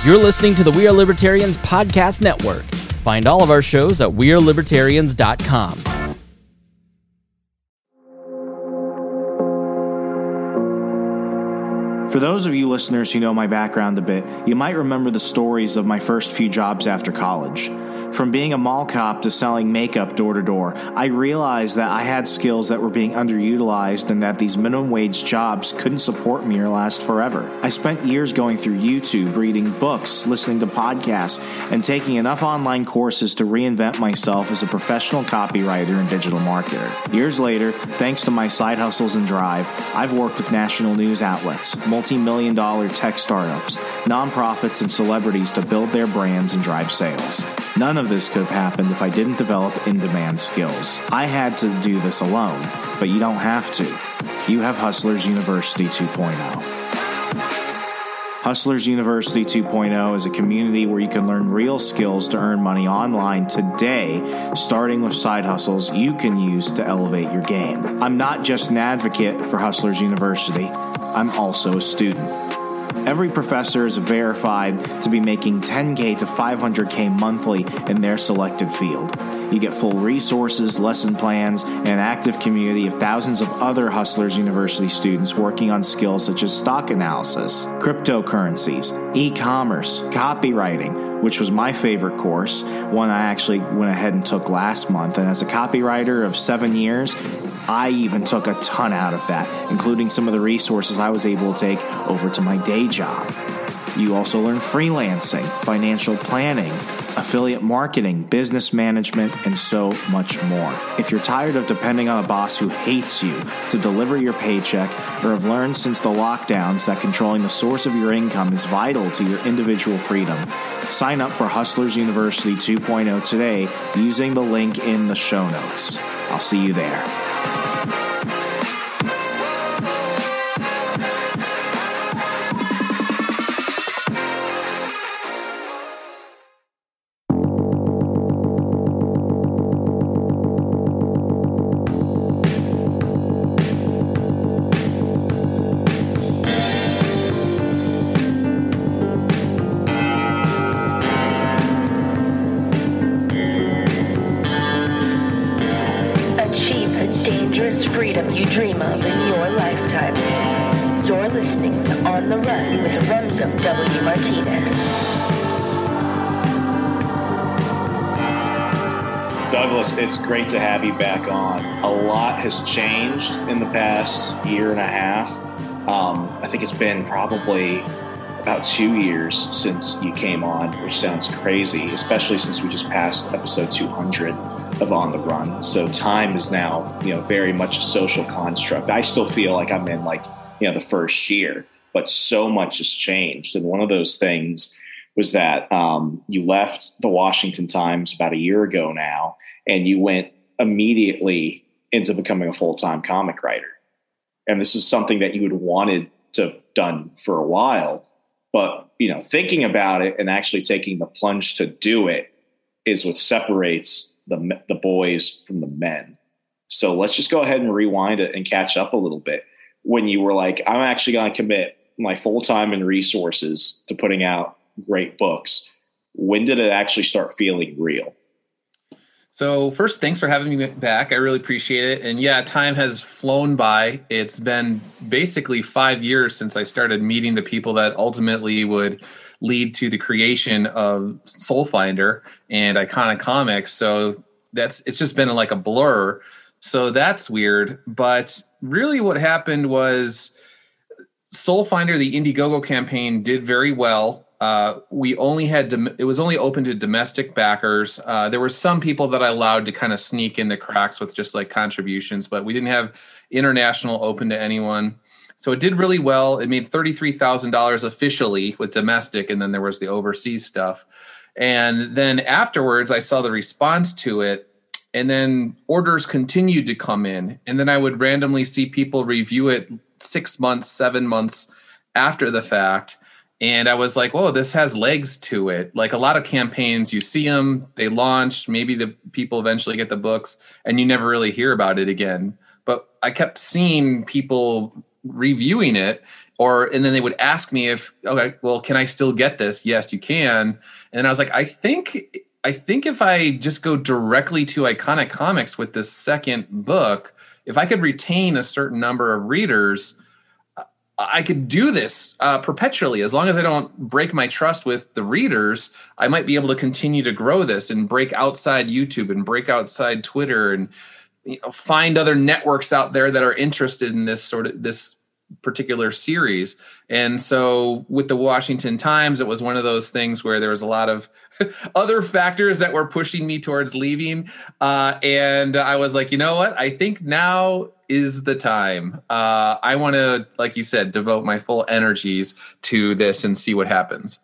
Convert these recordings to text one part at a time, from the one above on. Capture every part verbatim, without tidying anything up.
You're listening to the We Are Libertarians Podcast Network. Find all of our shows at we are libertarians dot com. For those of you listeners who know my background a bit, you might remember the stories of my first few jobs after college. From being a mall cop to selling makeup door to door, I realized that I had skills that were being underutilized and that these minimum wage jobs couldn't support me or last forever. I spent years going through YouTube, reading books, listening to podcasts, and taking enough online courses to reinvent myself as a professional copywriter and digital marketer. Years later, thanks to my side hustles and drive, I've worked with national news outlets, multi-million dollar tech startups, nonprofits, and celebrities to build their brands and drive sales. None of this could have happened if I didn't develop in-demand skills. I had to do this alone, but you don't have to. You have Hustlers University two point oh. Hustlers University two point oh is a community where you can learn real skills to earn money online today, starting with side hustles you can use to elevate your game. I'm not just an advocate for Hustlers University, I'm also a student. Every professor is verified to be making ten K to five hundred K monthly in their selected field. You get full resources, lesson plans, and an active community of thousands of other Hustlers University students working on skills such as stock analysis, cryptocurrencies, e-commerce, copywriting, which was my favorite course, one I actually went ahead and took last month. And as a copywriter of seven years, I even took a ton out of that, including some of the resources I was able to take over to my day job. You also learn freelancing, financial planning, affiliate marketing, business management, and so much more. If you're tired of depending on a boss who hates you to deliver your paycheck, or have learned since the lockdowns that controlling the source of your income is vital to your individual freedom, sign up for Hustlers University two point oh today using the link in the show notes. I'll see you there. It's great to have you back on. A lot has changed in the past year and a half. Um, I think it's been probably about two years since you came on, which sounds crazy, especially since we just passed episode two hundred of On the Run. So time is now, you know, very much a social construct. I still feel like I'm in like, you know, the first year, but so much has changed. And one of those things was that um, you left the Washington Times about a year ago now, and you went immediately into becoming a full-time comic writer. And this is something that you had wanted to have done for a while. But, you know, thinking about it and actually taking the plunge to do it is what separates the the boys from the men. So let's just go ahead and rewind it and catch up a little bit. When you were like, I'm actually going to commit my full time and resources to putting out great books, when did it actually start feeling real? So first, thanks for having me back. I really appreciate it. And yeah, time has flown by. It's been basically five years since I started meeting the people that ultimately would lead to the creation of Soulfinder and Iconic Comics. So that's it's just been like a blur. So that's weird. But really what happened was Soulfinder, the Indiegogo campaign, did very well. Uh, we only had, dom- it was only open to domestic backers. Uh, there were some people that I allowed to kind of sneak in the cracks with just like contributions, but we didn't have international open to anyone. So it did really well. It made thirty-three thousand dollars officially with domestic, and then there was the overseas stuff. And then afterwards, I saw the response to it, and then orders continued to come in. And then I would randomly see people review it six months, seven months after the fact. And I was like, whoa, this has legs to it. Like a lot of campaigns, you see them, they launch, maybe the people eventually get the books, and you never really hear about it again. But I kept seeing people reviewing it, or, and then they would ask me if, okay, well, can I still get this? Yes, you can. And I was like, I think, I think if I just go directly to Iconic Comics with this second book, if I could retain a certain number of readers, I could do this uh, perpetually. As long as I don't break my trust with the readers, I might be able to continue to grow this and break outside YouTube and break outside Twitter and, you know, find other networks out there that are interested in this sort of this particular series. And so with the Washington Times, it was one of those things where there was a lot of other factors that were pushing me towards leaving. Uh, and I was like, you know what? I think now is the time. Uh, I want to, like you said, devote my full energies to this and see what happens.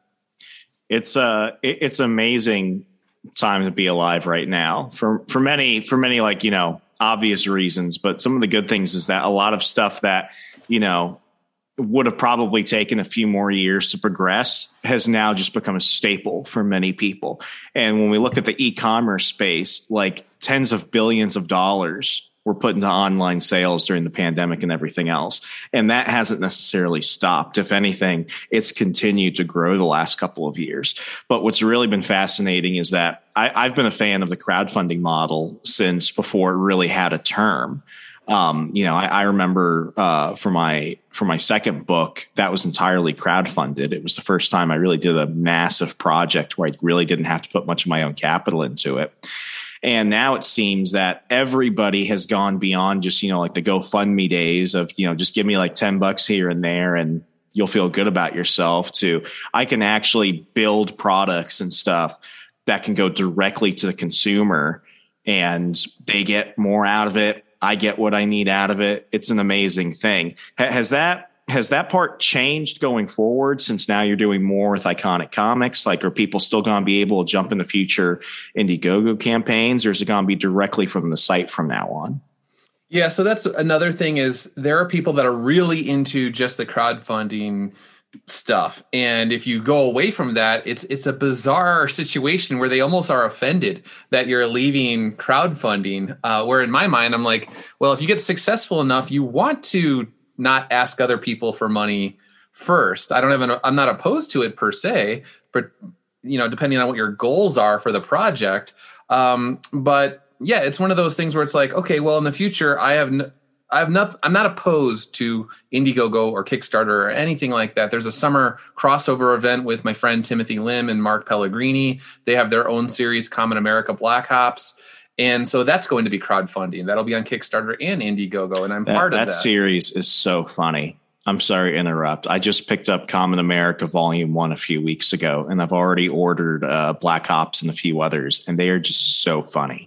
It's uh, it's amazing time to be alive right now for, for many, for many, like, you know, obvious reasons, but some of the good things is that a lot of stuff that, you know, would have probably taken a few more years to progress has now just become a staple for many people. And when we look at the e-commerce space, like tens of billions of dollars were put into online sales during the pandemic and everything else. And that hasn't necessarily stopped. If anything, it's continued to grow the last couple of years. But what's really been fascinating is that I, I've been a fan of the crowdfunding model since before it really had a term. Um, you know, I, I remember uh, for my for my second book, that was entirely crowdfunded. It was the first time I really did a massive project where I really didn't have to put much of my own capital into it. And now it seems that everybody has gone beyond just, you know, like the GoFundMe days of, you know, just give me like ten bucks here and there and you'll feel good about yourself, to I can actually build products and stuff that can go directly to the consumer and they get more out of it. I get what I need out of it. It's an amazing thing. Has that has that part changed going forward, since now you're doing more with Iconic Comics? Like, are people still going to be able to jump in the future Indiegogo campaigns, or is it going to be directly from the site from now on? Yeah, so that's another thing, is there are people that are really into just the crowdfunding stuff. And if you go away from that, it's it's a bizarre situation where they almost are offended that you're leaving crowdfunding. Uh, where in my mind, I'm like, well, if you get successful enough, you want to not ask other people for money first. I don't have an, I'm not opposed to it per se, but, you know, depending on what your goals are for the project. Um, but yeah, it's one of those things where it's like, okay, well, in the future, I have n- I have not, I'm not opposed to Indiegogo or Kickstarter or anything like that. There's a summer crossover event with my friend Timothy Lim and Mark Pellegrini. They have their own series, Common America Black Ops. And so that's going to be crowdfunding. That'll be on Kickstarter and Indiegogo. And I'm that, part of that. That series is so funny. I'm sorry to interrupt. I just picked up Common America Volume one a few weeks ago, and I've already ordered uh, Black Ops and a few others, and they are just so funny.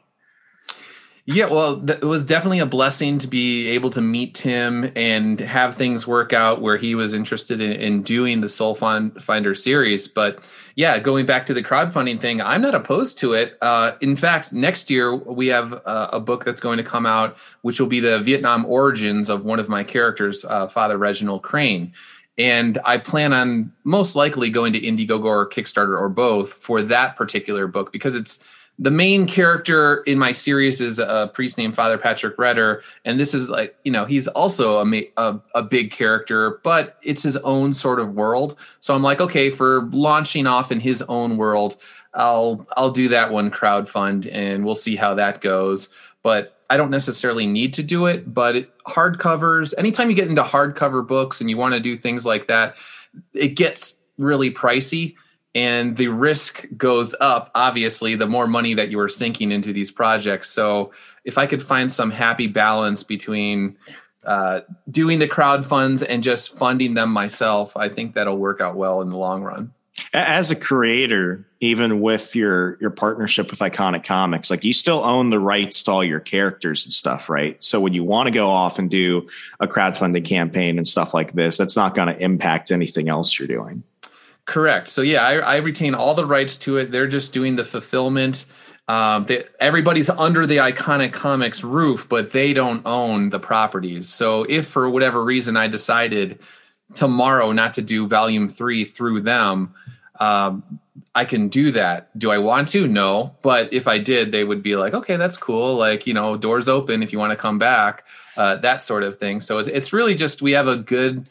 Yeah, well, th- it was definitely a blessing to be able to meet Tim and have things work out where he was interested in, in doing the Soul Finder series. But yeah, going back to the crowdfunding thing, I'm not opposed to it. Uh, in fact, next year we have uh, a book that's going to come out, which will be the Vietnam origins of one of my characters, uh, Father Reginald Crane. And I plan on most likely going to Indiegogo or Kickstarter or both for that particular book, because it's the main character in my series is a priest named Father Patrick Redder. And this is like, you know, he's also a, a, a big character, but it's his own sort of world. So I'm like, okay, for launching off in his own world, I'll, I'll do that one crowdfund and we'll see how that goes. But I don't necessarily need to do it, but it, hardcovers, anytime you get into hardcover books and you want to do things like that, it gets really pricey. And the risk goes up, obviously, the more money that you are sinking into these projects. So if I could find some happy balance between uh, doing the crowd funds and just funding them myself, I think that'll work out well in the long run. As a creator, even with your your partnership with Iconic Comics, like, you still own the rights to all your characters and stuff, right? So when you want to go off and do a crowdfunding campaign and stuff like this, that's not going to impact anything else you're doing. Correct. So yeah, I, I retain all the rights to it. They're just doing the fulfillment. Um, they, everybody's under the Iconic Comics roof, but they don't own the properties. So if for whatever reason I decided tomorrow not to do volume three through them, um, I can do that. Do I want to? No. But if I did, they would be like, okay, that's cool. Like, you know, doors open if you want to come back, uh, that sort of thing. So it's, it's really just, we have a good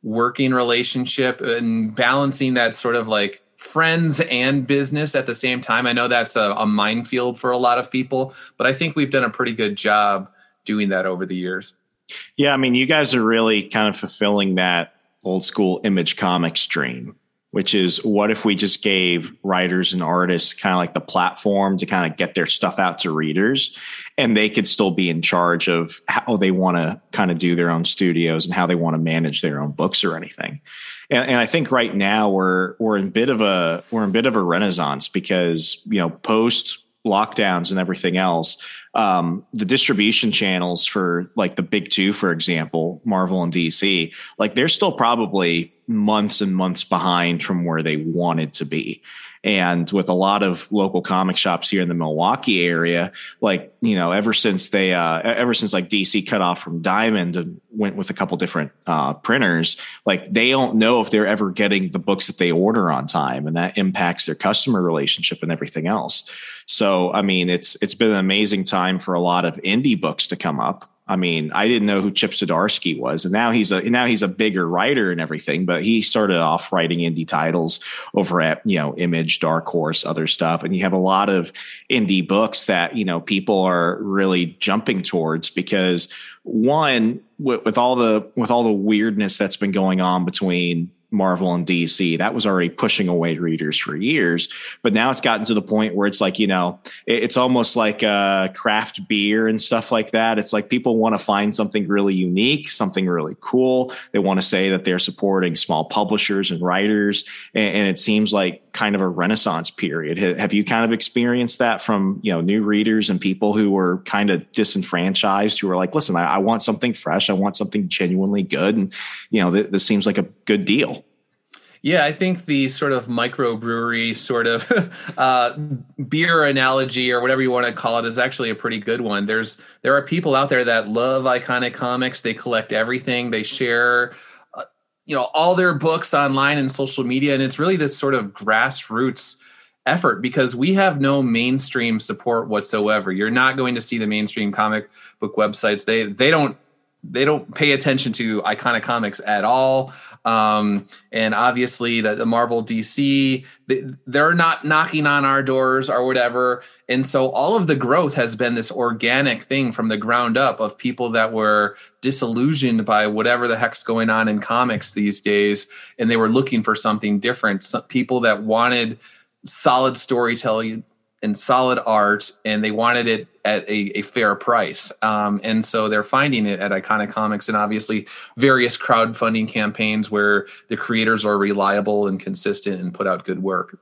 working relationship and balancing that sort of like friends and business at the same time. I know that's a, a minefield for a lot of people, but I think we've done a pretty good job doing that over the years. Yeah, I mean, you guys are really kind of fulfilling that old school Image Comics dream, which is what if we just gave writers and artists kind of like the platform to kind of get their stuff out to readers, and they could still be in charge of how they want to kind of do their own studios and how they want to manage their own books or anything. And, and I think right now we're we're in bit of a we're in a bit of a renaissance because, you know, post lockdowns and everything else, um, the distribution channels for like the big two, for example, Marvel and D C, like they're still probably months and months behind from where they wanted to be. And with a lot of local comic shops here in the Milwaukee area, like, you know, ever since they, uh, ever since like D C cut off from Diamond and went with a couple different uh, printers, like they don't know if they're ever getting the books that they order on time, and that impacts their customer relationship and everything else. So, I mean, it's it's been an amazing time for a lot of indie books to come up. I mean, I didn't know who Chip Zdarsky was, and now he's a now he's a bigger writer and everything. But he started off writing indie titles over at, you know, Image, Dark Horse, other stuff. And you have a lot of indie books that, you know, people are really jumping towards because, one, with, with all the with all the weirdness that's been going on between Marvel and D C, that was already pushing away readers for years. But now it's gotten to the point where it's like, you know, it's almost like uh, craft beer and stuff like that. It's like people want to find something really unique, something really cool. They want to say that they're supporting small publishers and writers. And, and it seems like kind of a renaissance period. Have you kind of experienced that from, you know, new readers and people who were kind of disenfranchised, who were like, listen, I, I want something fresh. I want something genuinely good. And, you know, th- this seems like a good deal. Yeah, I think the sort of microbrewery sort of uh, beer analogy, or whatever you want to call it, is actually a pretty good one. There's there are people out there that love iconic comics. They collect everything. They share, uh, you know, all their books online and social media, and it's really this sort of grassroots effort because we have no mainstream support whatsoever. You're not going to see the mainstream comic book websites. They they don't they don't pay attention to iconic comics at all. Um, and obviously the, the Marvel D C, they, they're not knocking on our doors or whatever. And so all of the growth has been this organic thing from the ground up of people that were disillusioned by whatever the heck's going on in comics these days. And they were looking for something different. Some people that wanted solid storytelling and solid art, and they wanted it at a, a fair price. Um, and so they're finding it at Iconic Comics, and obviously various crowdfunding campaigns where the creators are reliable and consistent and put out good work.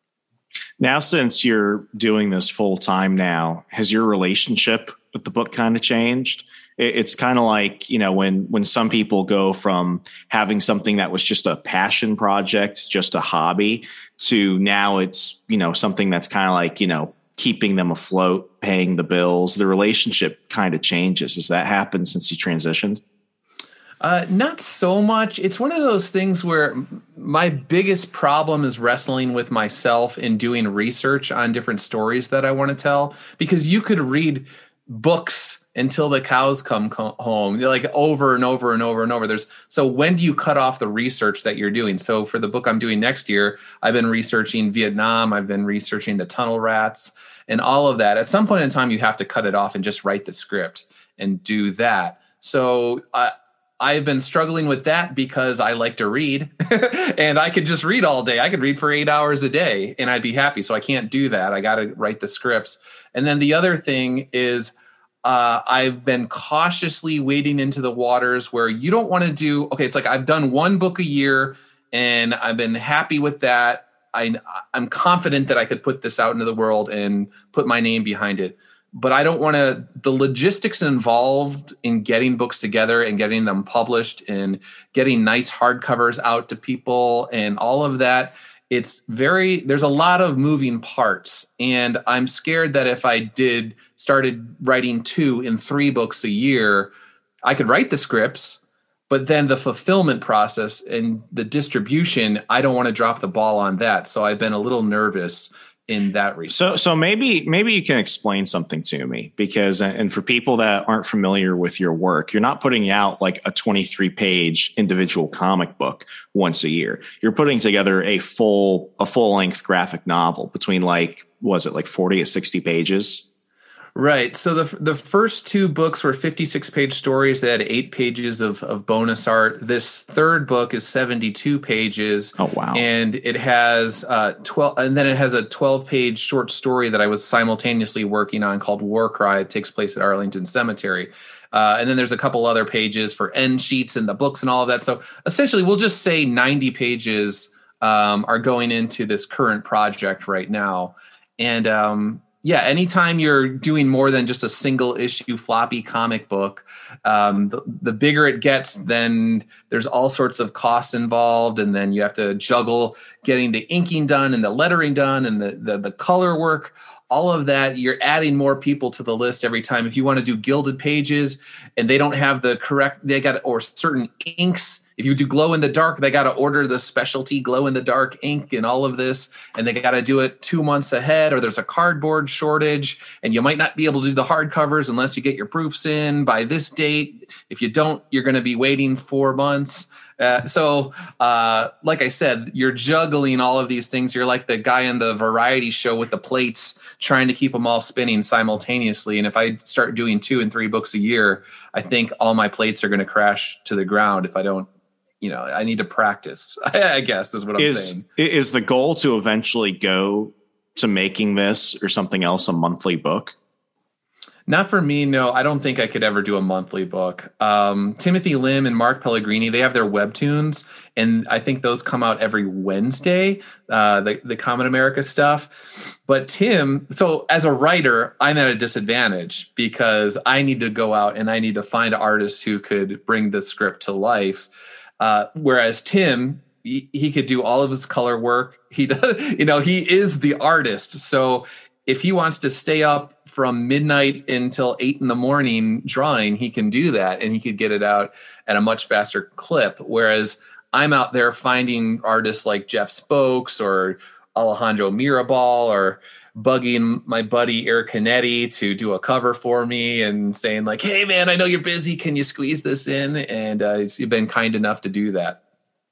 Now, since you're doing this full time now, has your relationship with the book kind of changed? It's kind of like, you know, when when some people go from having something that was just a passion project, just a hobby, to now it's, you know, something that's kind of like, you know, keeping them afloat, paying the bills. The relationship kind of changes. Has that happened since you transitioned? Uh, not so much. It's one of those things where my biggest problem is wrestling with myself in doing research on different stories that I want to tell, because you could read books until the cows come co- home, They're like over and over and over and over. There's so when do you cut off the research that you're doing? So for the book I'm doing next year, I've been researching Vietnam. I've been researching the tunnel rats and all of that. At some point in time, you have to cut it off and just write the script and do that. So uh, I've been struggling with that because I like to read and I could just read all day. I could read for eight hours a day and I'd be happy. So I can't do that. I got to write the scripts. And then the other thing is, Uh, I've been cautiously wading into the waters where you don't want to do, okay, it's like I've done one book a year and I've been happy with that. I, I'm confident that I could put this out into the world and put my name behind it. But I don't want to, the logistics involved in getting books together and getting them published and getting nice hardcovers out to people and all of that. It's very, there's a lot of moving parts. And I'm scared that if I did, started writing two and three books a year, I could write the scripts, but then the fulfillment process and the distribution, I don't want to drop the ball on that. So I've been a little nervous in that respect. So, so maybe, maybe you can explain something to me, because, and for people that aren't familiar with your work, you're not putting out like a twenty-three page individual comic book once a year. You're putting together a full, a full length graphic novel between like, was it like forty to sixty pages? Right. So the the first two books were fifty-six page stories. They had eight pages of, of bonus art. This third book is seventy-two pages. Oh, wow. And it has uh, twelve, and then it has a twelve page short story that I was simultaneously working on called War Cry. It takes place at Arlington Cemetery. Uh, and then there's a couple other pages for end sheets and the books and all of that. So essentially, we'll just say ninety pages um, are going into this current project right now. And um yeah, anytime you're doing more than just a single issue floppy comic book, um, the, the bigger it gets, then there's all sorts of costs involved. And then you have to juggle getting the inking done and the lettering done and the, the, the color work, all of that. You're adding more people to the list every time. If you want to do gilded pages and they don't have the correct, they got, or certain inks. If you do glow in the dark, they got to order the specialty glow in the dark ink and all of this, and they got to do it two months ahead, or there's a cardboard shortage and you might not be able to do the hardcovers unless you get your proofs in by this date. If you don't, you're going to be waiting four months. Uh, so, uh, like I said, you're juggling all of these things. You're like the guy in the variety show with the plates, trying to keep them all spinning simultaneously. And if I start doing two and three books a year, I think all my plates are going to crash to the ground if I don't. You know, I need to practice, I guess is what I'm is, saying. Is the goal to eventually go to making this or something else a monthly book? Not for me, no. I don't think I could ever do a monthly book. Um, Timothy Lim and Mark Pellegrini, they have their webtoons, and I think those come out every Wednesday, uh, the, the Common America stuff. But Tim, so as a writer, I'm at a disadvantage because I need to go out and I need to find artists who could bring the script to life. Uh, whereas Tim, he, he could do all of his color work. He does, you know, he is the artist. So if he wants to stay up from midnight until eight in the morning drawing, he can do that, and he could get it out at a much faster clip. Whereas I'm out there finding artists like Jeff Spokes or Alejandro Mirabal, or bugging my buddy Eric Canetti to do a cover for me and saying like, hey man, I know you're busy. Can you squeeze this in? And uh, you've been kind enough to do that.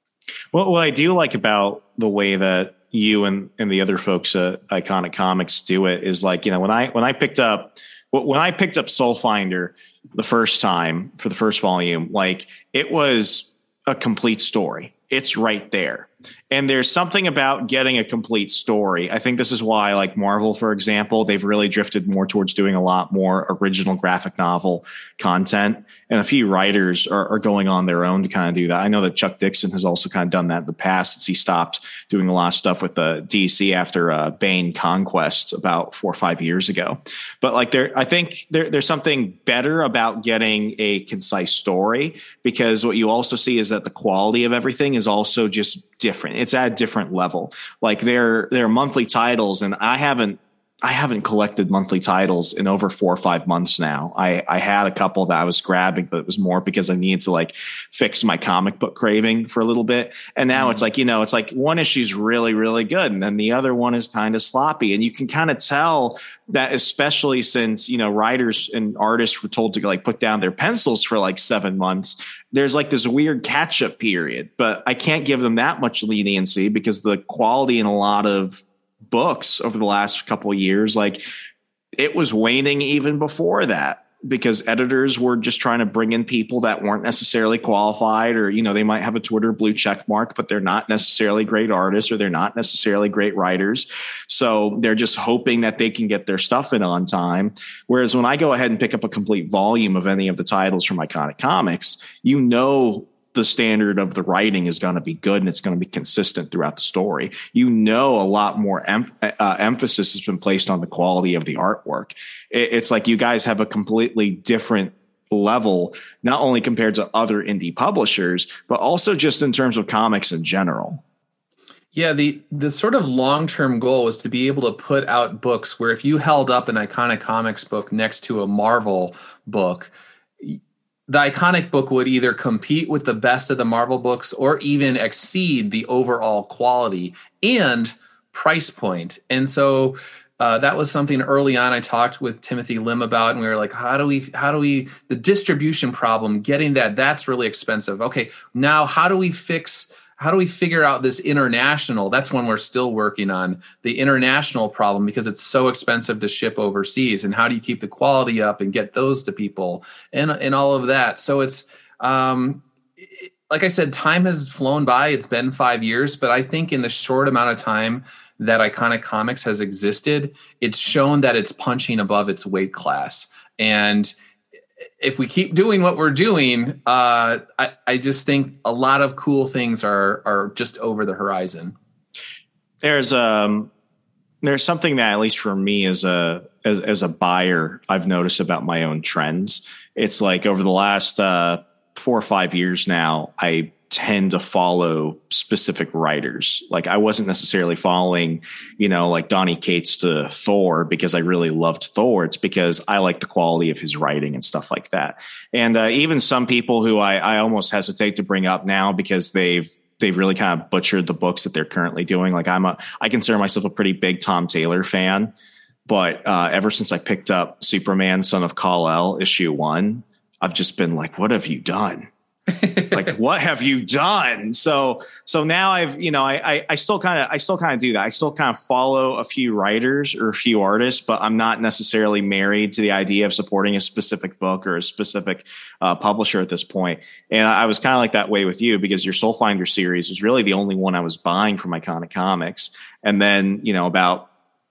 Well, what I do like about the way that you and, and the other folks at Iconic Comics do it is like, you know, when I, when I picked up, when I picked up Soul Finder the first time for the first volume, like it was a complete story. It's right there. And there's something about getting a complete story. I think this is why, like Marvel, for example, they've really drifted more towards doing a lot more original graphic novel content. And a few writers are, are going on their own to kind of do that. I know that Chuck Dixon has also kind of done that in the past since he stopped doing a lot of stuff with the D C after uh, Bane Conquest about four or five years ago. But like there, I think there, there's something better about getting a concise story, because what you also see is that the quality of everything is also just different. It's at a different level. Like they're, they're monthly titles, and I haven't, I haven't collected monthly titles in over four or five months now. I, I had a couple that I was grabbing, but it was more because I needed to like fix my comic book craving for a little bit. And now mm-hmm. it's like, you know, it's like one issue's really, really good, and then the other one is kind of sloppy. And you can kind of tell that, especially since, you know, writers and artists were told to like put down their pencils for like seven months. There's like this weird catch up period, but I can't give them that much leniency because the quality in a lot of books over the last couple of years, like it was waning even before that, because editors were just trying to bring in people that weren't necessarily qualified, or, you know, they might have a Twitter blue check mark, but they're not necessarily great artists, or they're not necessarily great writers. So they're just hoping that they can get their stuff in on time. Whereas when I go ahead and pick up a complete volume of any of the titles from Iconic Comics, you know, the standard of the writing is going to be good and it's going to be consistent throughout the story. You know, a lot more em- uh, emphasis has been placed on the quality of the artwork. It, it's like you guys have a completely different level, not only compared to other indie publishers, but also just in terms of comics in general. Yeah, the the sort of long-term goal is to be able to put out books where if you held up an Iconic Comics book next to a Marvel book, the Iconic book would either compete with the best of the Marvel books or even exceed the overall quality and price point. And so uh, that was something early on I talked with Timothy Lim about, and we were like, how do we, how do we, the distribution problem, getting that, that's really expensive. Okay, now how do we fix, how do we figure out this international? That's one we're still working on, the international problem, because it's so expensive to ship overseas. And how do you keep the quality up and get those to people and, and all of that? So it's, um, it, like I said, time has flown by. It's been five years, but I think in the short amount of time that Iconic Comics has existed, it's shown that it's punching above its weight class. And if we keep doing what we're doing, uh, I, I just think a lot of cool things are are just over the horizon. There's um there's something that, at least for me as a as as a buyer, I've noticed about my own trends. It's like over the last uh, four or five years now, I tend to follow specific writers. Like I wasn't necessarily following, you know, like Donny Cates to Thor because I really loved Thor. It's because I like the quality of his writing and stuff like that. And uh, even some people who I, I almost hesitate to bring up now because they've they've really kind of butchered the books that they're currently doing. Like I'm a I consider myself a pretty big Tom Taylor fan, but uh, ever since I picked up Superman, Son of Kal-El issue one, I've just been like, what have you done? Like, what have you done? So, so now I've, you know, I, I, I still kind of, I still kind of do that. I still kind of follow a few writers or a few artists, but I'm not necessarily married to the idea of supporting a specific book or a specific uh, publisher at this point. And I was kind of like that way with you because your Soul Finder series was really the only one I was buying from Iconic Comics. And then, you know, about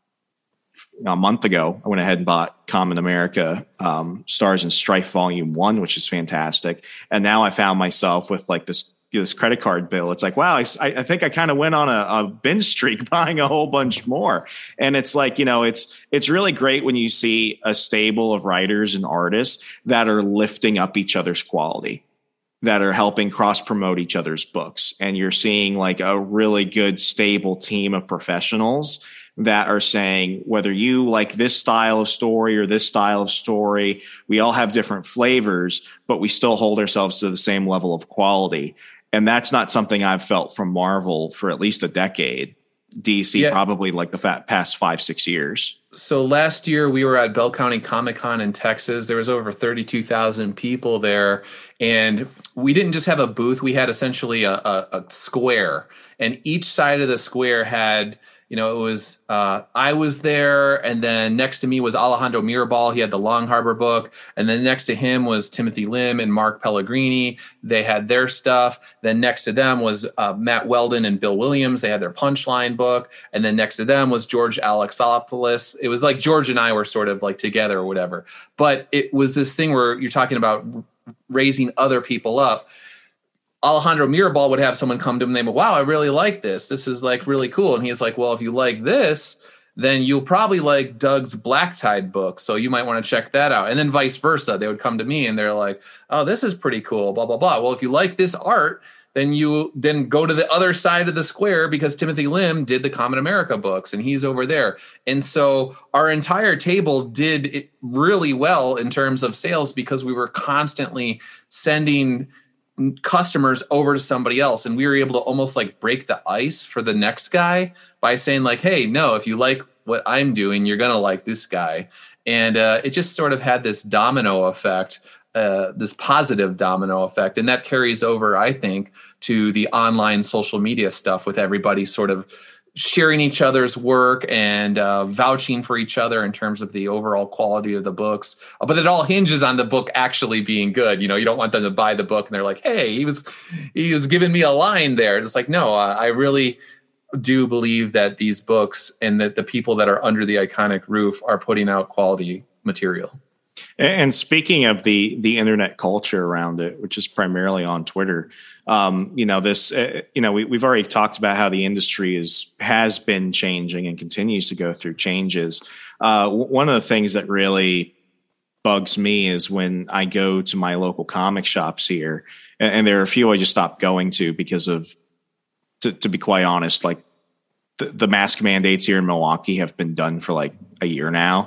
a month ago, I went ahead and bought Common America, um, Stars and Strife Volume One, which is fantastic. And now I found myself with like this this credit card bill. It's like, wow, I, I think I kind of went on a, a binge streak buying a whole bunch more. And it's like, you know, it's it's really great when you see a stable of writers and artists that are lifting up each other's quality, that are helping cross promote each other's books. And you're seeing like a really good, stable team of professionals that are saying, whether you like this style of story or this style of story, we all have different flavors, but we still hold ourselves to the same level of quality. And that's not something I've felt from Marvel for at least a decade. D C, yeah. Probably like the fat past five, six years. So last year we were at Bell County Comic Con in Texas. There was over thirty-two thousand people there. And we didn't just have a booth. We had essentially a, a, a square. And each side of the square had, you know, it was, uh, I was there, and then next to me was Alejandro Mirabal. He had the Long Harbor book. And then next to him was Timothy Lim and Mark Pellegrini. They had their stuff. Then next to them was uh, Matt Weldon and Bill Williams. They had their Punchline book. And then next to them was George Alexopoulos. It was like George and I were sort of like together or whatever. But it was this thing where you're talking about raising other people up. Alejandro Mirabal would have someone come to him and they would, wow, I really like this. This is like really cool. And he's like, well, if you like this, then you'll probably like Doug's Black Tide book. So you might want to check that out. And then vice versa. They would come to me and they're like, oh, this is pretty cool, blah, blah, blah. Well, if you like this art, then you then go to the other side of the square because Timothy Lim did the Common America books and he's over there. And so our entire table did it really well in terms of sales because we were constantly sending customers over to somebody else. And we were able to almost like break the ice for the next guy by saying like, hey, no, if you like what I'm doing, you're going to like this guy. And uh, it just sort of had this domino effect, uh, this positive domino effect. And that carries over, I think, to the online social media stuff with everybody sort of sharing each other's work and uh, vouching for each other in terms of the overall quality of the books. But it all hinges on the book actually being good. You know, you don't want them to buy the book and they're like, hey, he was he was giving me a line there. It's like, no, uh, I really do believe that these books and that the people that are under the Iconic roof are putting out quality material. And speaking of the the internet culture around it, which is primarily on Twitter, um, you know, this, uh, you know, we, we've already talked about how the industry is has been changing and continues to go through changes. Uh, w- one of the things that really bugs me is when I go to my local comic shops here, and, and there are a few I just stopped going to because of, to, to be quite honest, like the, the mask mandates here in Milwaukee have been done for like a year now.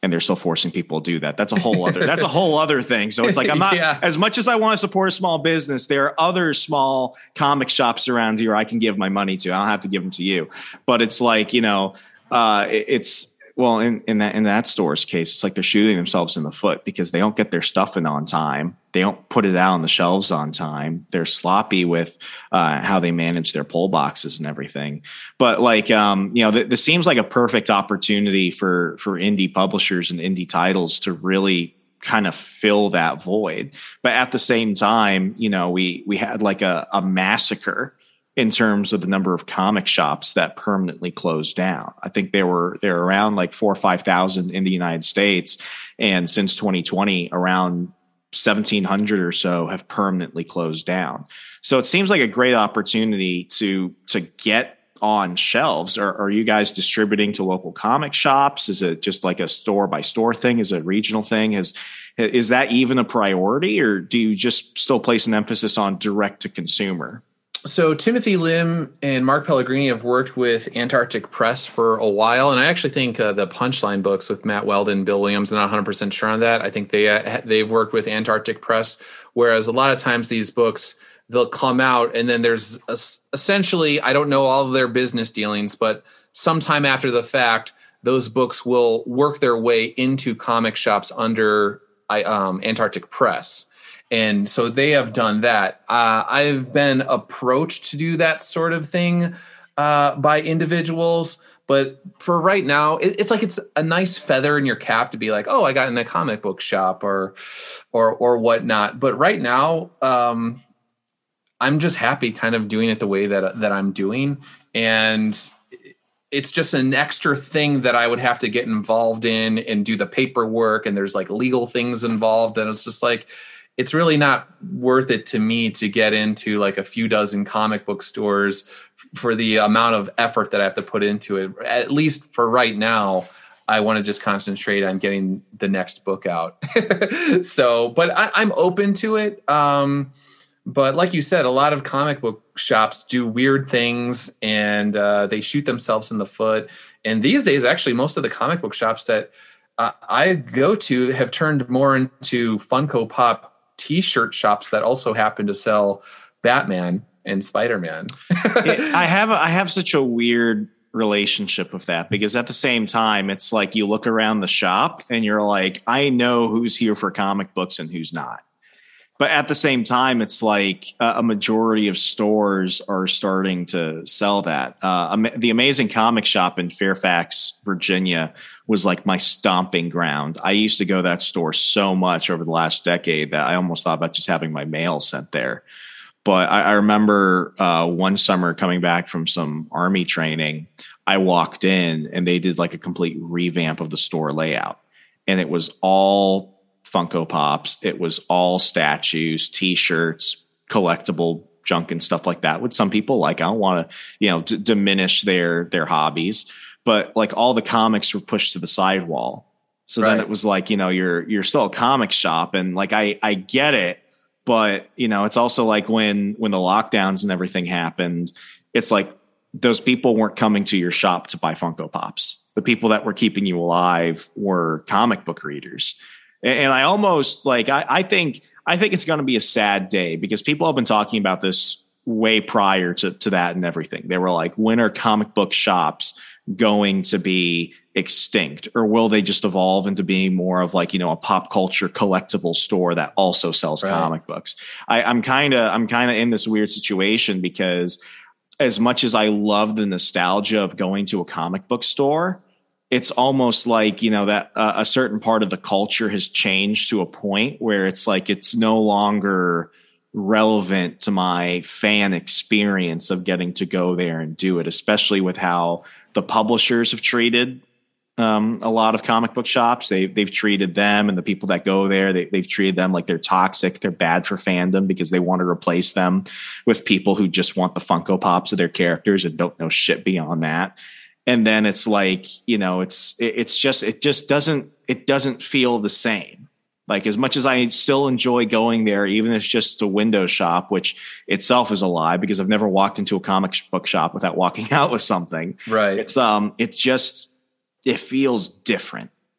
and they're still forcing people to do that. That's a whole other, that's a whole other thing. So it's like, I'm not, yeah. as much as I want to support a small business, there are other small comic shops around here I can give my money to. I don't have to give them to you, but it's like, you know, uh, it, it's, well, in, in that, in that store's case, it's like they're shooting themselves in the foot because they don't get their stuff in on time. They don't put it out on the shelves on time. They're sloppy with uh, how they manage their pull boxes and everything. But like, um, you know, th- this seems like a perfect opportunity for, for indie publishers and indie titles to really kind of fill that void. But at the same time, you know, we, we had like a, a massacre in terms of the number of comic shops that permanently closed down. I think there were, there were around like four or five thousand in the United States. And since twenty twenty, around seventeen hundred or so have permanently closed down. So it seems like a great opportunity to, to get on shelves. Are, are you guys distributing to local comic shops? Is it just like a store by store thing? Is it a regional thing? Is, is that even a priority, or do you just still place an emphasis on direct to consumer? So Timothy Lim and Mark Pellegrini have worked with Antarctic Press for a while, and I actually think uh, the Punchline books with Matt Weldon and Bill Williams, I'm not one hundred percent sure on that. I think they uh, they've worked with Antarctic Press, whereas a lot of times these books, they'll come out and then there's a, essentially, I don't know all of their business dealings, but sometime after the fact, those books will work their way into comic shops under um, Antarctic Press. And so they have done that. Uh, I've been approached to do that sort of thing uh, by individuals. But for right now, it, it's like it's a nice feather in your cap to be like, oh, I got in a comic book shop or or or whatnot. But right now, um, I'm just happy kind of doing it the way that that I'm doing. And it's just an extra thing that I would have to get involved in and do the paperwork. And there's like legal things involved. And it's just like, it's really not worth it to me to get into like a few dozen comic book stores for the amount of effort that I have to put into it. At least for right now, I want to just concentrate on getting the next book out. So, but I, I'm open to it. Um, but like you said, a lot of comic book shops do weird things and uh, they shoot themselves in the foot. And these days, actually, most of the comic book shops that uh, I go to have turned more into Funko Pop T-shirt shops that also happen to sell Batman and Spider-Man. I have a, I have such a weird relationship with that because at the same time, it's like you look around the shop and you're like, I know who's here for comic books and who's not. But at the same time, it's like a, a majority of stores are starting to sell that. Uh, the Amazing Comic Shop in Fairfax, Virginia, was like my stomping ground. I used to go to that store so much over the last decade that I almost thought about just having my mail sent there. But I, I remember uh, one summer coming back from some army training, I walked in and they did like a complete revamp of the store layout. And it was all Funko Pops. It was all statues, T-shirts, collectible junk and stuff like that, which some people like. I don't want to, you know, d- diminish their their hobbies, but like all the comics were pushed to the sidewall. So right. Then it was like, you know, you're you're still a comic shop, and like I I get it, but you know, it's also like when when the lockdowns and everything happened, it's like those people weren't coming to your shop to buy Funko Pops. The people that were keeping you alive were comic book readers. And I almost like, I, I think, I think it's going to be a sad day because people have been talking about this way prior to, to that and everything. They were like, when are comic book shops going to be extinct, or will they just evolve into being more of like, you know, a pop culture collectible store that also sells right. comic books? I, I'm kind of, I'm kind of in this weird situation because as much as I love the nostalgia of going to a comic book store, it's almost like, you know, that uh, a certain part of the culture has changed to a point where it's like it's no longer relevant to my fan experience of getting to go there and do it, especially with how the publishers have treated um, a lot of comic book shops. They, they've treated them and the people that go there, they, they've treated them like they're toxic. They're bad for fandom because they want to replace them with people who just want the Funko Pops of their characters and don't know shit beyond that. And then it's like, you know, it's, it's just, it just doesn't, it doesn't feel the same. Like as much as I still enjoy going there, even if it's just a window shop, which itself is a lie because I've never walked into a comic book shop without walking out with something. Right. It's, um, it just, it feels different.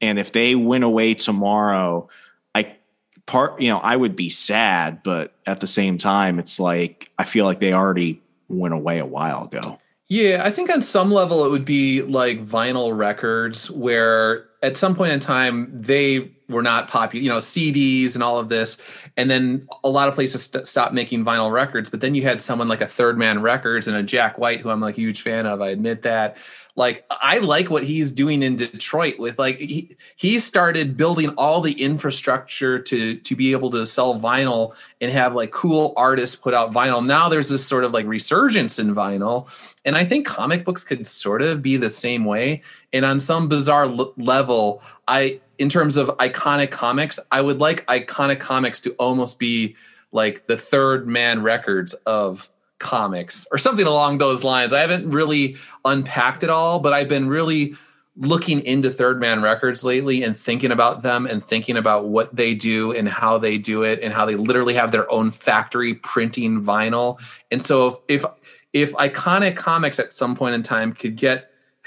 And if they went away tomorrow, I part, you know, I would be sad, but at the same time, it's like, I feel like they already went away a while ago. Yeah, I think on some level it would be like vinyl records, where at some point in time they were not popular, you know, C Ds and all of this. And then a lot of places st- stopped making vinyl records. But then you had someone like a Third Man Records and a Jack White, who I'm like a huge fan of. I admit that. Like, I like what he's doing in Detroit with like, he, he started building all the infrastructure to, to be able to sell vinyl and have like cool artists put out vinyl. Now there's this sort of like resurgence in vinyl. And I think comic books could sort of be the same way. And on some bizarre l- level, I, in terms of iconic comics, I would like iconic comics to almost be like the Third Man Records of comics or something along those lines. I haven't really unpacked it all, but I've been really looking into Third Man Records lately and thinking about them and thinking about what they do and how they do it and how they literally have their own factory printing vinyl. And so if, if, if iconic comics at some point in time could get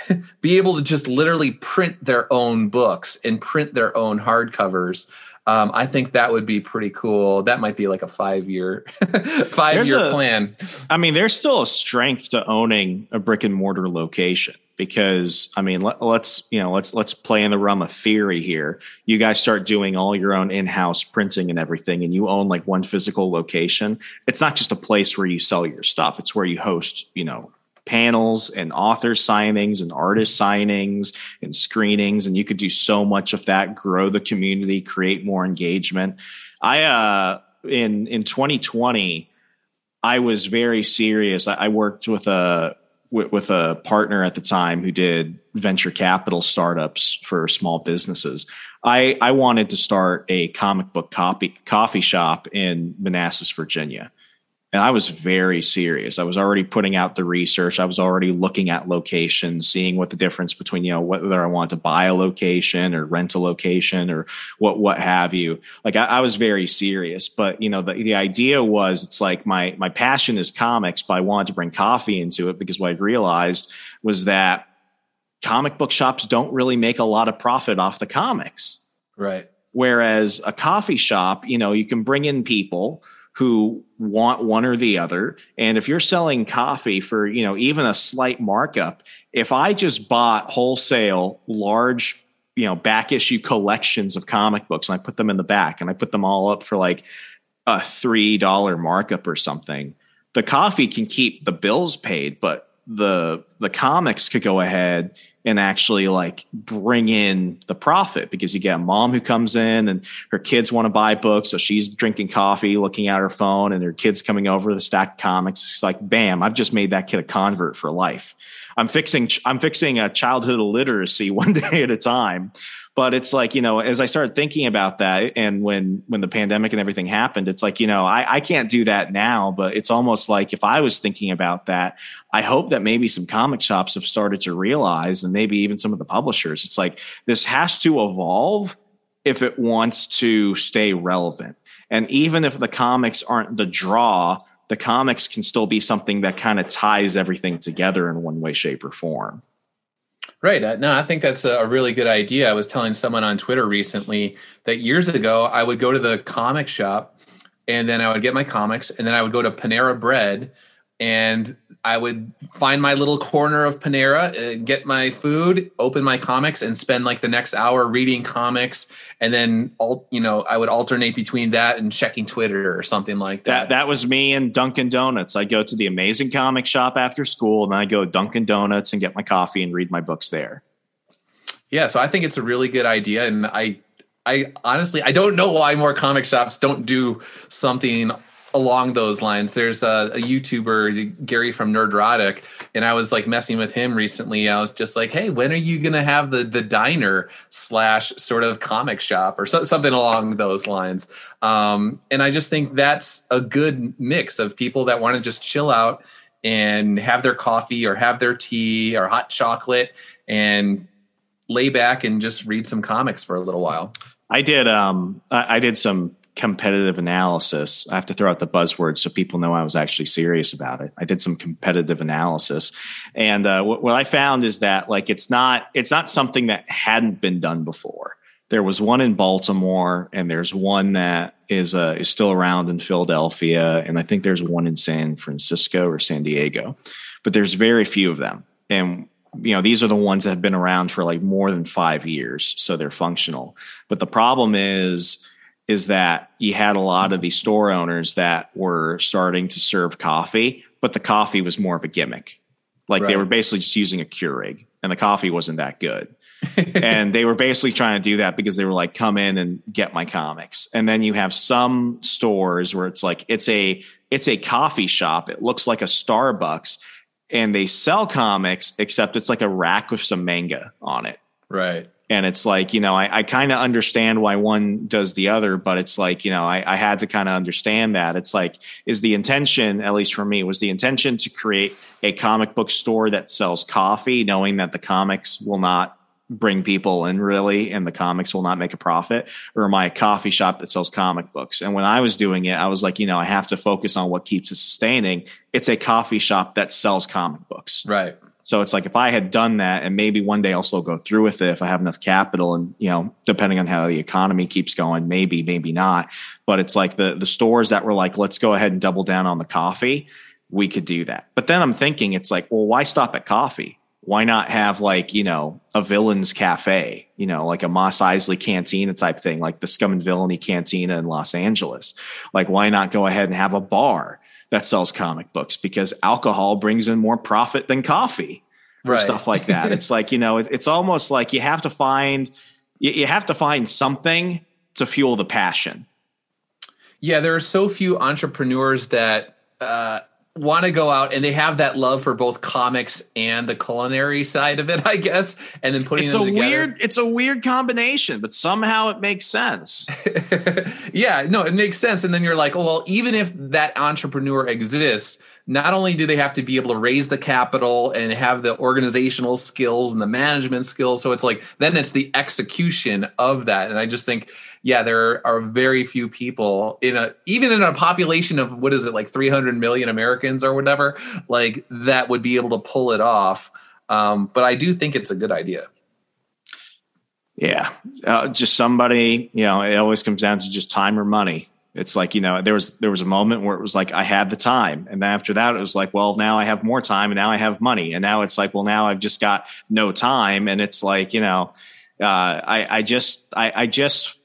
be able to just literally print their own books and print their own hardcovers, Um, I think that would be pretty cool. That might be like a five-year, five-year plan. I mean, there's still a strength to owning a brick and mortar location because, I mean, let, let's you know, let's let's play in the realm of theory here. You guys start doing all your own in-house printing and everything, and you own like one physical location. It's not just a place where you sell your stuff; it's where you host, you know, panels and author signings and artist signings and screenings. And you could do so much of that, grow the community, create more engagement. I, uh, in, in twenty twenty, I was very serious. I, I worked with a, with, with a partner at the time who did venture capital startups for small businesses. I, I wanted to start a comic book copy, coffee shop in Manassas, Virginia. And I was very serious. I was already putting out the research. I was already looking at locations, seeing what the difference between, you know, whether I want to buy a location or rent a location or what, what have you. Like I, I was very serious, but you know, the, the idea was it's like my, my passion is comics, but I wanted to bring coffee into it because what I realized was that comic book shops don't really make a lot of profit off the comics. Right. Whereas a coffee shop, you know, you can bring in people who want one or the other. And if you're selling coffee for, you know, even a slight markup, if I just bought wholesale large, you know, back issue collections of comic books and I put them in the back and I put them all up for like a three dollar markup or something, the coffee can keep the bills paid, but the, the comics could go ahead and actually like bring in the profit because you get a mom who comes in and her kids want to buy books. So she's drinking coffee, looking at her phone, and her kid's coming over with a stack of comics. She's like, bam, I've just made that kid a convert for life. I'm fixing, I'm fixing a childhood illiteracy one day at a time. But it's like, you know, as I started thinking about that and when, when the pandemic and everything happened, it's like, you know, I, I can't do that now, but it's almost like if I was thinking about that, I hope that maybe some comic shops have started to realize, and maybe even some of the publishers, it's like, this has to evolve if it wants to stay relevant. And even if the comics aren't the draw, the comics can still be something that kind of ties everything together in one way, shape, or form. Right. No, I think that's a really good idea. I was telling someone on Twitter recently that years ago, I would go to the comic shop and then I would get my comics and then I would go to Panera Bread and I would find my little corner of Panera, uh, get my food, open my comics, and spend like the next hour reading comics. And then, all you know, I would alternate between that and checking Twitter or something like that. That that was me and Dunkin' Donuts. I go to the Amazing Comic Shop after school, and I go to Dunkin' Donuts and get my coffee and read my books there. Yeah, so I think it's a really good idea, and I, I honestly, I don't know why more comic shops don't do something along those lines. There's a, a YouTuber, Gary from Nerdrotic, and I was like messing with him recently. I was just like, hey, when are you going to have the the diner slash sort of comic shop or so, something along those lines? Um, and I just think that's a good mix of people that want to just chill out and have their coffee or have their tea or hot chocolate and lay back and just read some comics for a little while. I did. Um, I, I did some competitive analysis. I have to throw out the buzzwords so people know I was actually serious about it. I did some competitive analysis, and uh, what, what I found is that like it's not it's not something that hadn't been done before. There was one in Baltimore, and there's one that is uh, is still around in Philadelphia, and I think there's one in San Francisco or San Diego, but there's very few of them. And you know, these are the ones that have been around for like more than five years, so they're functional. But the problem is, is that you had a lot of these store owners that were starting to serve coffee, but the coffee was more of a gimmick. Like right. They were basically just using a Keurig, and the coffee wasn't that good. And they were basically trying to do that because they were like, come in and get my comics. And then you have some stores where it's like, it's a, it's a coffee shop. It looks like a Starbucks, and they sell comics, except it's like a rack with some manga on it. Right. And it's like, you know, I, I kind of understand why one does the other, but it's like, you know, I, I had to kind of understand that. It's like, is the intention, at least for me, was the intention to create a comic book store that sells coffee, knowing that the comics will not bring people in really, and the comics will not make a profit? Or am I a coffee shop that sells comic books? And when I was doing it, I was like, you know, I have to focus on what keeps it sustaining. It's a coffee shop that sells comic books. Right. So it's like, if I had done that, and maybe one day I'll still go through with it if I have enough capital, and, you know, depending on how the economy keeps going, maybe, maybe not. But it's like the, the stores that were like, let's go ahead and double down on the coffee, we could do that. But then I'm thinking, it's like, well, why stop at coffee? Why not have like, you know, a Villains Cafe, you know, like a Mos Eisley Cantina type thing, like the Scum and Villainy Cantina in Los Angeles? Like, why not go ahead and have a bar that sells comic books? Because alcohol brings in more profit than coffee, or right. Stuff like that. It's like, you know, it, it's almost like you have to find, you, you have to find something to fuel the passion. Yeah. There are so few entrepreneurs that, uh, want to go out, and they have that love for both comics and the culinary side of it, I guess, and then putting it's them a together. Weird, it's a weird combination, but somehow it makes sense. Yeah, no, it makes sense. And then you're like, oh, well, even if that entrepreneur exists, not only do they have to be able to raise the capital and have the organizational skills and the management skills, so it's like, then it's the execution of that. And I just think, yeah, there are very few people in a, even in a population of, what is it, like three hundred million Americans or whatever, like that would be able to pull it off. Um, but I do think it's a good idea. Yeah. Uh, just somebody, you know, it always comes down to just time or money. It's like, you know, there was, there was a moment where it was like, I had the time. And then after that, it was like, well, now I have more time, and now I have money. And now it's like, well, now I've just got no time. And it's like, you know, uh, I, I just, I, I just,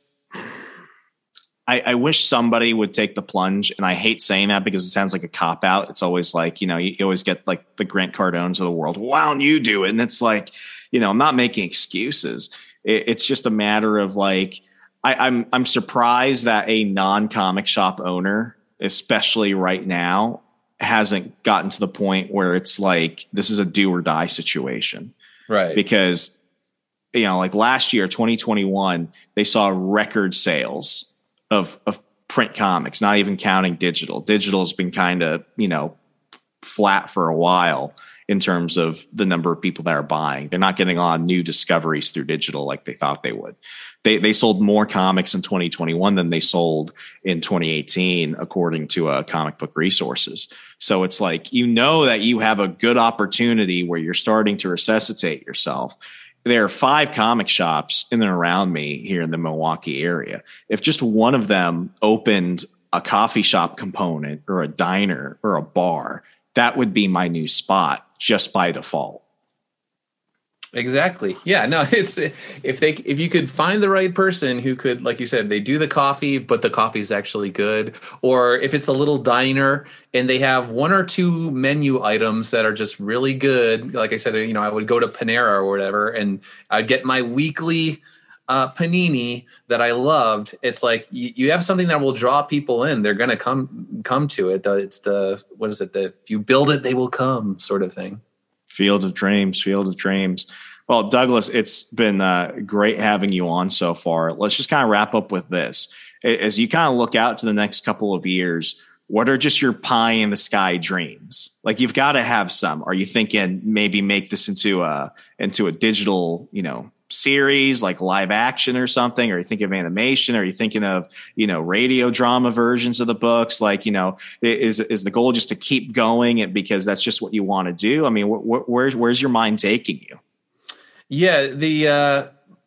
I, I wish somebody would take the plunge. And I hate saying that because it sounds like a cop out. It's always like, you know, you, you always get like the Grant Cardones of the world. Why don't you do it? And it's like, you know, I'm not making excuses. It, it's just a matter of like, I, I'm I'm surprised that a non-comic shop owner, especially right now, hasn't gotten to the point where it's like, this is a do or die situation. Right. Because, you know, like last year, twenty twenty-one, they saw record sales of of print comics, not even counting digital. Digital has been kind of, you know, flat for a while in terms of the number of people that are buying. They're not getting a lot of new discoveries through digital like they thought they would. They they sold more comics in twenty twenty-one than they sold in twenty eighteen, according to uh, Comic Book Resources. So it's like, you know that you have a good opportunity where you're starting to resuscitate yourself. There are five comic shops in and around me here in the Milwaukee area. If just one of them opened a coffee shop component or a diner or a bar, that would be my new spot just by default. Exactly. Yeah, no, it's if they if you could find the right person who could, like you said, they do the coffee, but the coffee is actually good. Or if it's a little diner and they have one or two menu items that are just really good. Like I said, you know, I would go to Panera or whatever, and I'd get my weekly uh, panini that I loved. It's like you, you have something that will draw people in. They're going to come come to it. It's the, what is it? The, if you build it, they will come sort of thing. Field of Dreams, Field of Dreams. Well, Douglas, it's been uh, great having you on so far. Let's just kind of wrap up with this. As you kind of look out to the next couple of years, what are just your pie in the sky dreams? Like, you've got to have some. Are you thinking maybe make this into a into a digital, you know, series, like live action or something? Or are you thinking of animation? Or are you thinking of, you know, radio drama versions of the books? Like, you know, is is the goal just to keep going and because that's just what you want to do? I mean, wh- wh- where's where's your mind taking you? Yeah, the uh,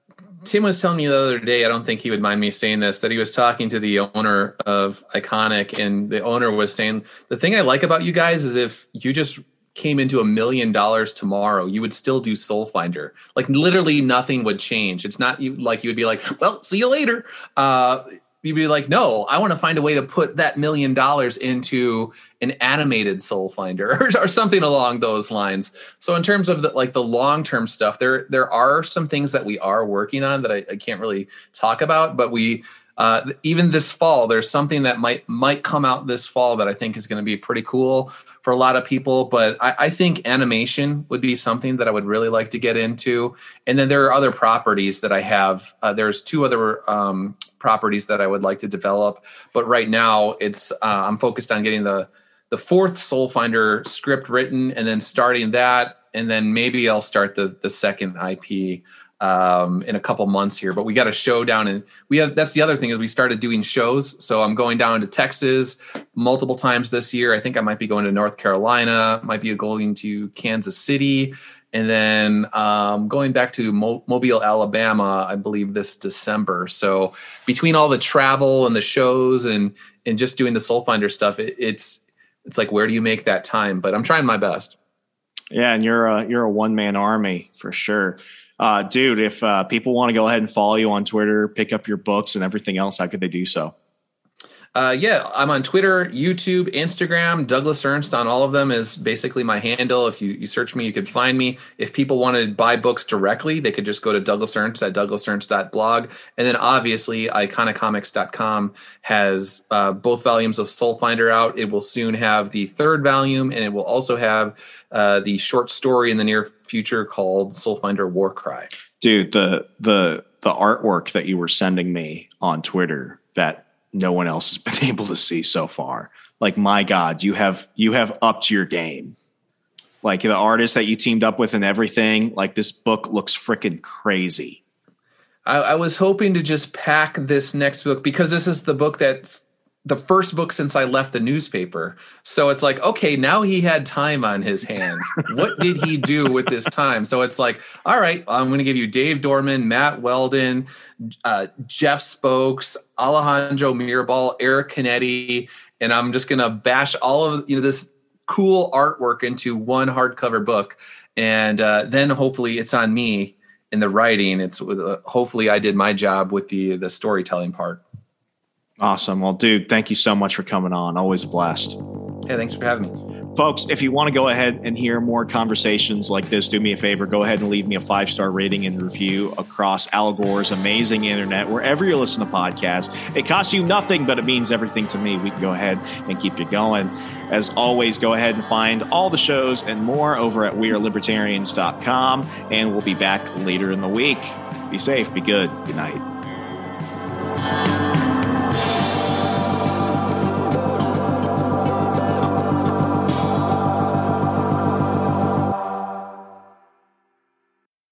Tim was telling me the other day, I don't think he would mind me saying this, that he was talking to the owner of Iconic, and the owner was saying, the thing I like about you guys is if you just came into a million dollars tomorrow, you would still do Soul Finder. Like literally nothing would change. It's not you like you would be like, well, see you later. Uh, you'd be like, no, I want to find a way to put that million dollars into an animated Soul Finder or, or something along those lines. So in terms of the, like the long-term stuff, there, there are some things that we are working on that I, I can't really talk about, but we, uh, even this fall, there's something that might, might come out this fall that I think is going to be pretty cool for a lot of people. But I, I think animation would be something that I would really like to get into. And then there are other properties that I have. Uh, there's two other um, properties that I would like to develop. But right now it's uh, I'm focused on getting the the fourth Soul Finder script written and then starting that. And then maybe I'll start the the second I P um, in a couple months here. But we got a show down and we have, that's the other thing is we started doing shows. So I'm going down to Texas multiple times this year. I think I might be going to North Carolina, might be going to Kansas City, and then um, going back to Mo- Mobile, Alabama, I believe this December. So between all the travel and the shows and, and just doing the Soul Finder stuff, it, it's, it's like, where do you make that time? But I'm trying my best. Yeah. And you're a, you're a one man army for sure. Uh, dude, if uh, people want to go ahead and follow you on Twitter, pick up your books and everything else, how could they do so? Uh, yeah, I'm on Twitter, YouTube, Instagram. Douglas Ernst on all of them is basically my handle. If you, you search me, you could find me. If people want to buy books directly, they could just go to Douglas Ernst at douglas ernst dot blog. And then obviously iconic comics dot com has uh, both volumes of Soul Finder out. It will soon have the third volume, and it will also have uh, the short story in the near future called Soul Finder Warcry. Dude, the the the artwork that you were sending me on Twitter that no one else has been able to see so far. Like, my God, you have you have upped your game. Like the artist that you teamed up with and everything, like this book looks freaking crazy. I, I was hoping to just pack this next book because this is the book that's the first book since I left the newspaper. So it's like, okay, now he had time on his hands. What did he do with this time? So it's like, all right, I'm going to give you Dave Dorman, Matt Weldon, uh, Jeff Spokes, Alejandro Mirabal, Eric Canetti, and I'm just going to bash all of you know this cool artwork into one hardcover book. And uh, then hopefully it's on me in the writing. It's uh, hopefully I did my job with the the storytelling part. Awesome. Well, dude, thank you so much for coming on. Always a blast. Hey, thanks for having me. Folks, if you want to go ahead and hear more conversations like this, do me a favor. Go ahead and leave me a five-star rating and review across Al Gore's amazing internet, wherever you listen to podcasts. It costs you nothing, but it means everything to me. We can go ahead and keep you going. As always, go ahead and find all the shows and more over at we are libertarians dot com, and we'll be back later in the week. Be safe. Be good. Good night.